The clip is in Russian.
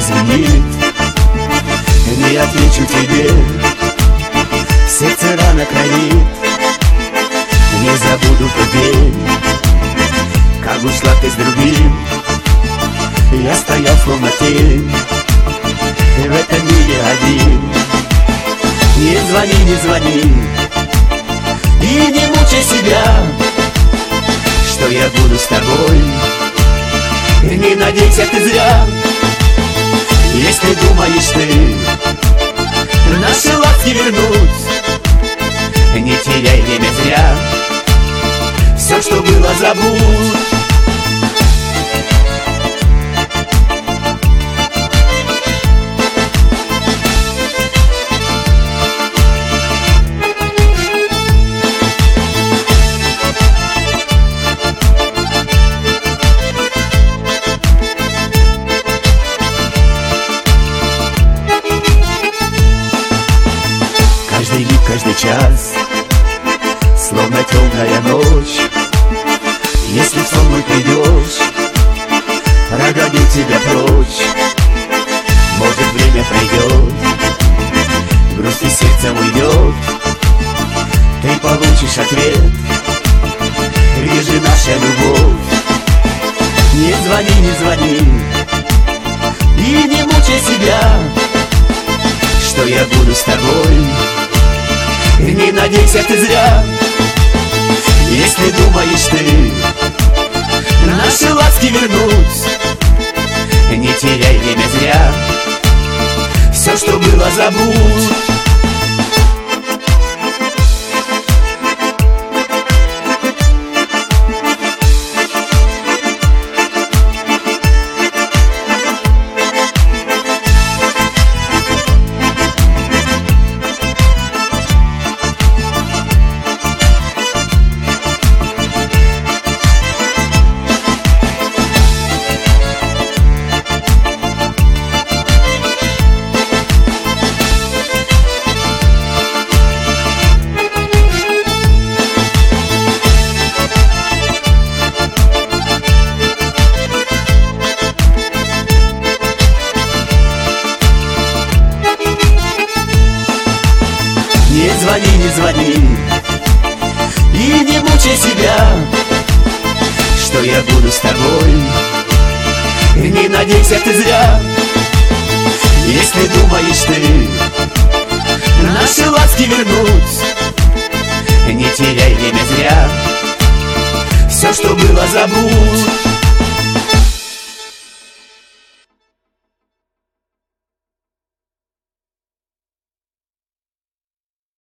звенит, не отвечу тебе. Сердце рано кровит, не забуду тот день, как ушла ты с другим. Я стоял словно тень в этом мире один. Не звони, не звони и не мучай себя, что я буду с тобой. Не надейся ты зря, если думаешь ты наши ласки вернуть. Не теряй время зря, все, что было, забудь. Каждый миг, каждый час, словно темная ночь. Если в сон мой придешь, прогоню тебя прочь. Может, время пройдет, грусть из сердца уйдет, ты получишь ответ, где же наша любовь. Не звони, не звони и не мучай себя, что я буду с тобой. Не надейся ты зря, если думаешь ты наши ласки вернуть. Не теряй время зря, все, что было, забудь. Не звони, не звони и не мучай себя, что я буду с тобой. Не надейся ты зря, если думаешь ты наши ласки вернуть. Не теряй время зря, все, что было, забудь.